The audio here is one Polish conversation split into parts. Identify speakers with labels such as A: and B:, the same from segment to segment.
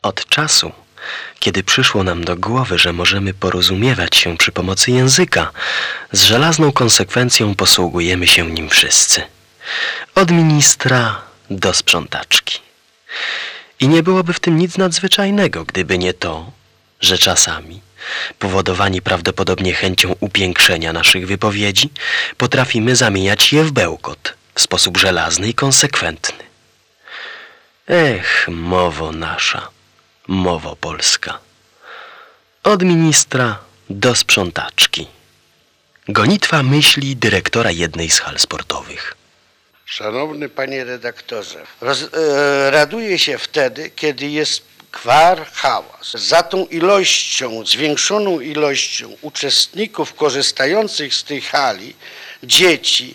A: Od czasu, kiedy przyszło nam do głowy, że możemy porozumiewać się przy pomocy języka, z żelazną konsekwencją posługujemy się nim wszyscy. Od ministra do sprzątaczki. I nie byłoby w tym nic nadzwyczajnego, gdyby nie to, że czasami, powodowani prawdopodobnie chęcią upiększenia naszych wypowiedzi, potrafimy zamieniać je w bełkot w sposób żelazny i konsekwentny. Ech, mowo nasza, mowo polska. Od ministra do sprzątaczki. Gonitwa myśli dyrektora jednej z hal sportowych.
B: Szanowny panie redaktorze, raduję się wtedy, kiedy jest gwar, hałas. Za tą ilością, zwiększoną ilością uczestników korzystających z tej hali, dzieci,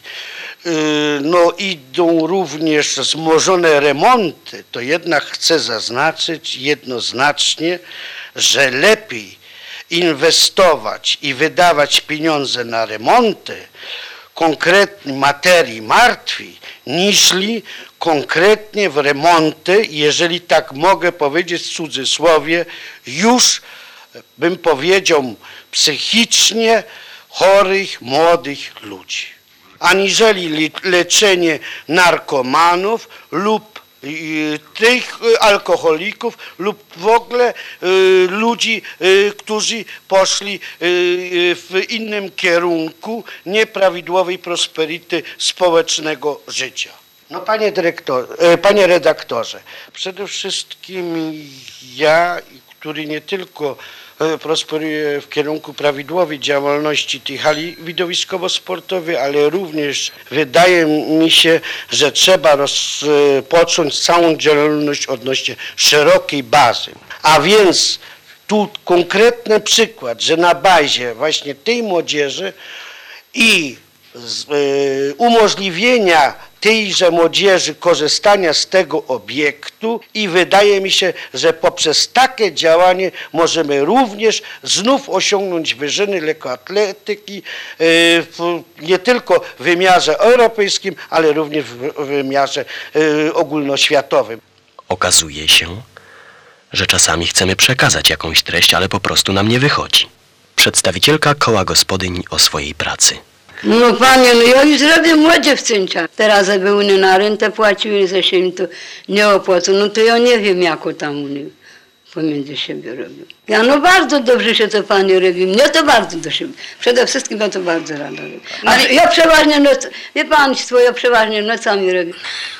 B: idą również wzmożone remonty, to jednak chcę zaznaczyć jednoznacznie, że lepiej inwestować i wydawać pieniądze na remonty konkretnej materii martwi, niżli konkretnie w remonty, jeżeli tak mogę powiedzieć w cudzysłowie, już bym powiedział psychicznie chorych, młodych ludzi, aniżeli leczenie narkomanów lub tych alkoholików lub w ogóle ludzi, którzy poszli w innym kierunku nieprawidłowej prosperity społecznego życia. No panie redaktorze, przede wszystkim ja, który nie tylko prosperuje w kierunku prawidłowej działalności tej hali widowiskowo-sportowej, ale również wydaje mi się, że trzeba rozpocząć całą działalność odnośnie szerokiej bazy. A więc tu konkretny przykład, że na bazie właśnie tej młodzieży i umożliwienia tejże młodzieży korzystania z tego obiektu i wydaje mi się, że poprzez takie działanie możemy również znów osiągnąć wyżyny lekkoatletyki nie tylko w wymiarze europejskim, ale również w wymiarze ogólnoświatowym.
A: Okazuje się, że czasami chcemy przekazać jakąś treść, ale po prostu nam nie wychodzi. Przedstawicielka koła gospodyń o swojej pracy.
C: No panie, ja już robię młodzie w Cyncia. Teraz by oni na rentę płaciły, że się im to nie opłaca. No to ja nie wiem, jak tam oni pomiędzy siebie robią. Ja bardzo dobrze się to pani robi. Mnie to bardzo do siebie. Przede wszystkim ja to bardzo rada robię. Ale ja przeważnie wie państwo, ja przeważnie nocami robię.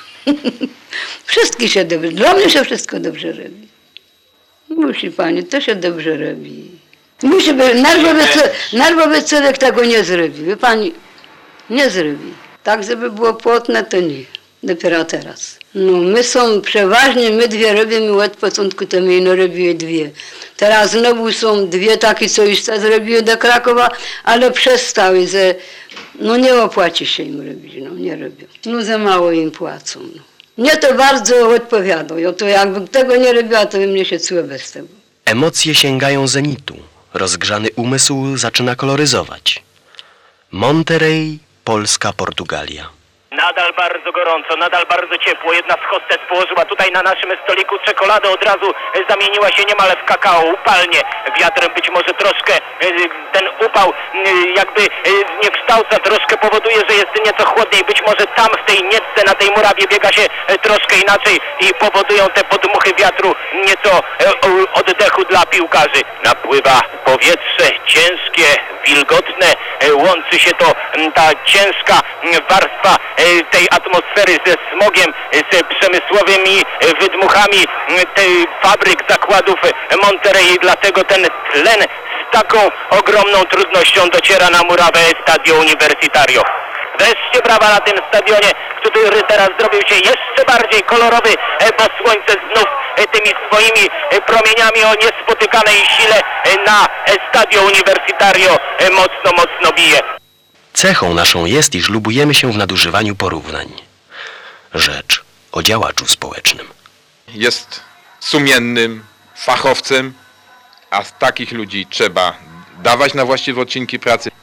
C: Wszystkie się dobrze, dla mnie się wszystko dobrze robi. Musi pani, to się dobrze robi. Musi być, nerwowy człowiek tego nie zrobi, wie pani, nie zrobi. Tak, żeby było płotne, to nie, dopiero teraz. No, my dwie robimy od początku, to my no robiły dwie. Teraz znowu są dwie takie, co już zrobiły do Krakowa, ale przestały, że no nie opłaci się im robić, no nie robią. No za mało im płacą. No. Mnie to bardzo odpowiada, ja to jakbym tego nie robiła, to by mnie się czuło bez tego.
A: Emocje sięgają zenitu. Rozgrzany umysł zaczyna koloryzować. Monterey, Polska, Portugalia.
D: Nadal bardzo gorąco, nadal bardzo ciepło. Jedna z hostes położyła tutaj na naszym stoliku czekoladę, od razu zamieniła się niemal w kakao, upalnie. Wiatrem być może troszkę ten upał jakby zniekształca, troszkę powoduje, że jest nieco chłodniej. Być może tam w tej niecce, na tej murawie biega się troszkę inaczej i powodują te podmuchy wiatru nieco oddechu dla piłkarzy. Napływa powietrze ciężkie, wilgotne, łączy się to ta ciężka warstwa tej atmosfery ze smogiem, z przemysłowymi wydmuchami tej fabryk, zakładów Monterey, dlatego ten tlen z taką ogromną trudnością dociera na murawę Stadio Universitario. Wreszcie brawa na tym stadionie, który teraz zrobił się jeszcze bardziej kolorowy, bo słońce znów tymi swoimi promieniami o niespotykanej sile na Stadio Universitario mocno bije.
A: Cechą naszą jest, iż lubujemy się w nadużywaniu porównań. Rzecz o działaczu społecznym.
E: Jest sumiennym fachowcem, a z takich ludzi trzeba dawać na właściwe odcinki pracy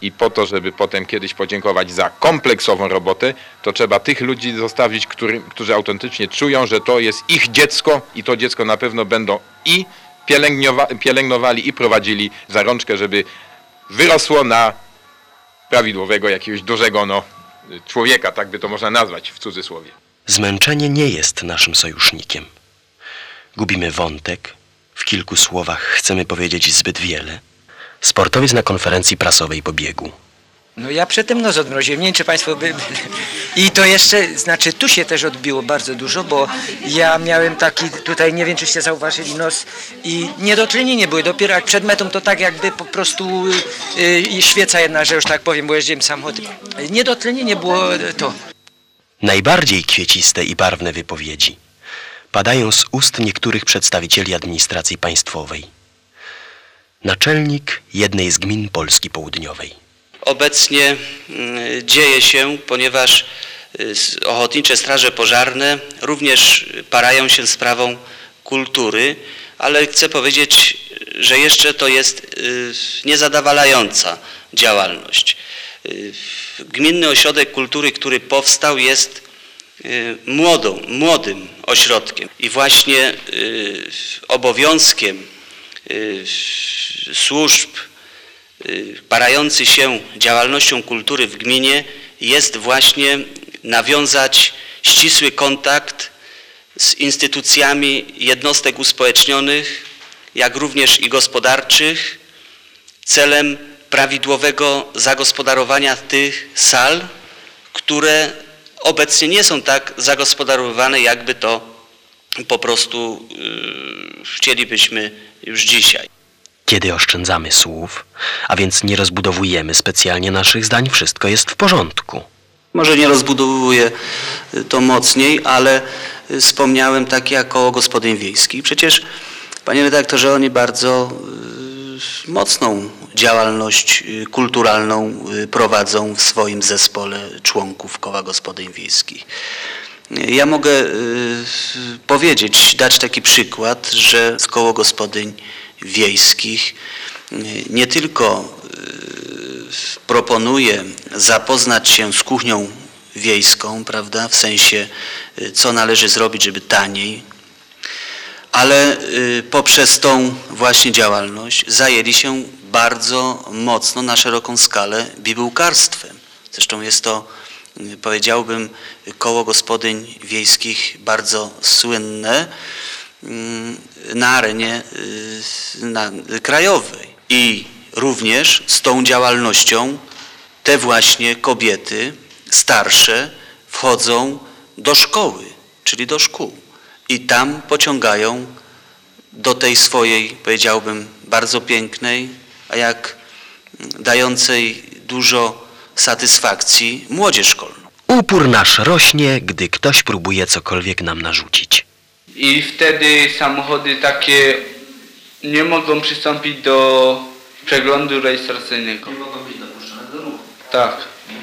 E: i po to, żeby potem kiedyś podziękować za kompleksową robotę, to trzeba tych ludzi zostawić, którzy autentycznie czują, że to jest ich dziecko i to dziecko na pewno będą i pielęgnowali i prowadzili za rączkę, żeby wyrosło na prawidłowego jakiegoś dużego człowieka, tak by to można nazwać w cudzysłowie.
A: Zmęczenie nie jest naszym sojusznikiem. Gubimy wątek, w kilku słowach chcemy powiedzieć zbyt wiele. Sportowiec na konferencji prasowej pobiegł.
F: No ja przedtem nos odmroziłem, nie wiem czy państwo I to jeszcze, znaczy tu się też odbiło bardzo dużo, bo ja miałem taki, tutaj nie wiem czyście zauważyli, nos i niedotlenienie były, dopiero jak przed metą to tak jakby po prostu świeca jedna, że już tak powiem, bo jeździłem samochodem. Niedotlenienie było to.
A: Najbardziej kwieciste i barwne wypowiedzi padają z ust niektórych przedstawicieli administracji państwowej. Naczelnik jednej z gmin Polski Południowej.
G: Obecnie dzieje się, ponieważ ochotnicze straże pożarne również parają się sprawą kultury, ale chcę powiedzieć, że jeszcze to jest niezadowalająca działalność. Gminny Ośrodek Kultury, który powstał, jest młodym ośrodkiem i właśnie obowiązkiem służb parających się działalnością kultury w gminie jest właśnie nawiązać ścisły kontakt z instytucjami jednostek uspołecznionych, jak również i gospodarczych, celem prawidłowego zagospodarowania tych sal, które obecnie nie są tak zagospodarowane, jakby to po prostu chcielibyśmy już dzisiaj.
A: Kiedy oszczędzamy słów, a więc nie rozbudowujemy specjalnie naszych zdań, wszystko jest w porządku.
G: Może nie rozbudowuję to mocniej, ale wspomniałem takie jak koło gospodyń wiejskich. Przecież, panie redaktorze, oni bardzo mocną działalność kulturalną prowadzą w swoim zespole członków koła gospodyń wiejskich. Ja mogę powiedzieć, dać taki przykład, że z koło gospodyń wiejskich nie tylko proponuje zapoznać się z kuchnią wiejską, prawda, w sensie co należy zrobić, żeby taniej, ale poprzez tą właśnie działalność zajęli się bardzo mocno na szeroką skalę bibułkarstwem. Zresztą jest to, powiedziałbym, koło gospodyń wiejskich bardzo słynne na arenie krajowej. I również z tą działalnością te właśnie kobiety starsze wchodzą do szkoły, czyli do szkół. I tam pociągają do tej swojej, powiedziałbym, bardzo pięknej, a jak dającej dużo satysfakcji młodzież szkolną.
A: Upór nasz rośnie, gdy ktoś próbuje cokolwiek nam narzucić.
H: I wtedy samochody takie nie mogą przystąpić do przeglądu rejestracyjnego.
I: Nie mogą być dopuszczone do ruchu.
H: Tak.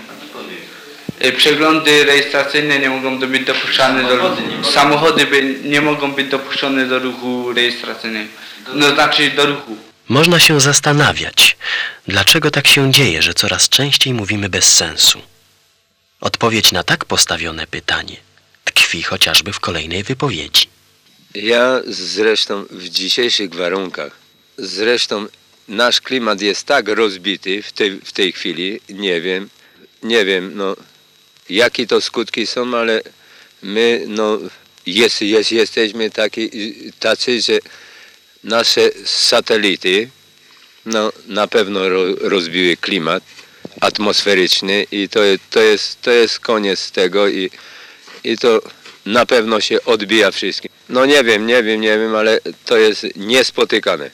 H: Przeglądy rejestracyjne nie mogą być dopuszczane do ruchu. Samochody nie mogą być dopuszczone do ruchu rejestracyjnego. No znaczy do ruchu.
A: Można się zastanawiać, dlaczego tak się dzieje, że coraz częściej mówimy bez sensu. Odpowiedź na tak postawione pytanie tkwi chociażby w kolejnej wypowiedzi.
J: Ja zresztą w dzisiejszych warunkach, nasz klimat jest tak rozbity w tej chwili, nie wiem, no jakie to skutki są, ale my jesteśmy tacy, że nasze satelity na pewno rozbiły klimat atmosferyczny i to jest koniec tego i to na pewno się odbija wszystkim. No nie wiem, ale to jest niespotykane.